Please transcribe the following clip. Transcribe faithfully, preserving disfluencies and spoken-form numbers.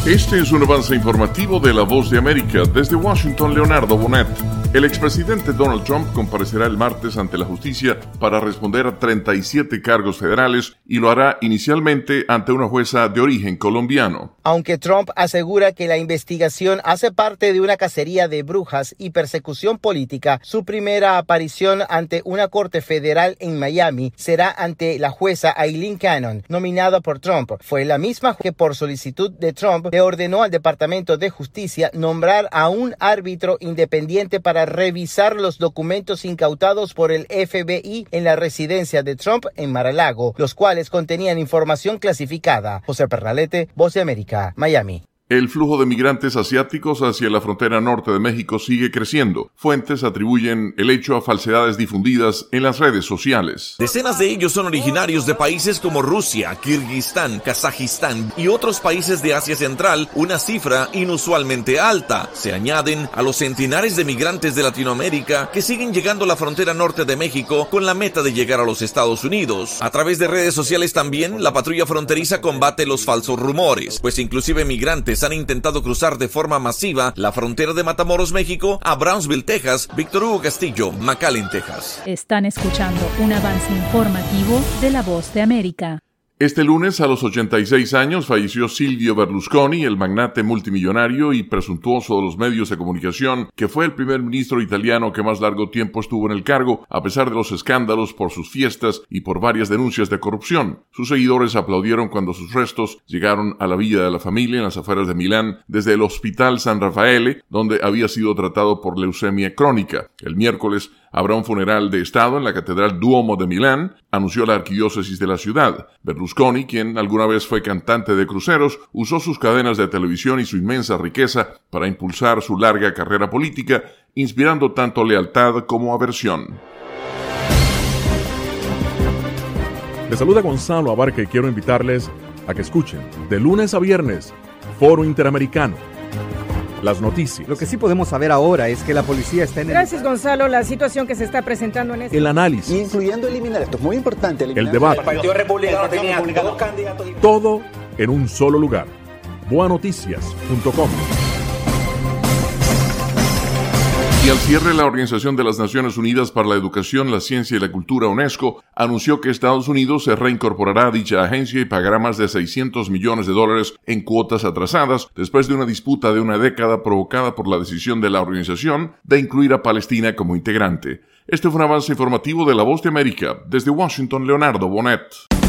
Este es un avance informativo de La Voz de América. Desde Washington, Leonardo Bonet. El expresidente Donald Trump comparecerá el martes ante la justicia para responder a treinta y siete cargos federales y lo hará inicialmente ante una jueza de origen colombiano. Aunque Trump asegura que la investigación hace parte de una cacería de brujas y persecución política, su primera aparición ante una corte federal en Miami será ante la jueza Aileen Cannon, nominada por Trump. Fue la misma que por solicitud de Trump le ordenó al Departamento de Justicia nombrar a un árbitro independiente para revisar los documentos incautados por el F B I en la residencia de Trump en Mar-a-Lago, los cuales contenían información clasificada. José Pernalete, Voz de América, Miami. El flujo de migrantes asiáticos hacia la frontera norte de México sigue creciendo. Fuentes atribuyen el hecho a falsedades difundidas en las redes sociales. Decenas de ellos son originarios de países como Rusia, Kirguistán, Kazajistán y otros países de Asia Central, una cifra inusualmente alta. Se añaden a los centenares de migrantes de Latinoamérica que siguen llegando a la frontera norte de México con la meta de llegar a los Estados Unidos. A través de redes sociales también, la patrulla fronteriza combate los falsos rumores, pues inclusive migrantes han intentado cruzar de forma masiva la frontera de Matamoros, México, a Brownsville, Texas. Víctor Hugo Castillo, McAllen, Texas. Están escuchando un avance informativo de La Voz de América. Este lunes, a los ochenta y seis años, falleció Silvio Berlusconi, el magnate multimillonario y presuntuoso de los medios de comunicación, que fue el primer ministro italiano que más largo tiempo estuvo en el cargo, a pesar de los escándalos por sus fiestas y por varias denuncias de corrupción. Sus seguidores aplaudieron cuando sus restos llegaron a la villa de la familia en las afueras de Milán, desde el Hospital San Raffaele, donde había sido tratado por leucemia crónica. El miércoles habrá un funeral de Estado en la Catedral Duomo de Milán, anunció la arquidiócesis de la ciudad. Berlusconi, quien alguna vez fue cantante de cruceros, usó sus cadenas de televisión y su inmensa riqueza para impulsar su larga carrera política, inspirando tanto lealtad como aversión. Les saluda Gonzalo Abarca y quiero invitarles a que escuchen de lunes a viernes Foro Interamericano. Las noticias. Lo que sí podemos saber ahora es que la policía está en el... Gracias, Gonzalo. La situación que se está presentando en este... El análisis. Incluyendo eliminar, esto es muy importante. El debate. El Partido Republicano tenía dos candidatos. Todo en un solo lugar. boa noticias punto com. Y al cierre, la Organización de las Naciones Unidas para la Educación, la Ciencia y la Cultura, UNESCO, anunció que Estados Unidos se reincorporará a dicha agencia y pagará más de seiscientos millones de dólares en cuotas atrasadas después de una disputa de una década provocada por la decisión de la organización de incluir a Palestina como integrante. Este fue un avance informativo de La Voz de América. Desde Washington, Leonardo Bonet.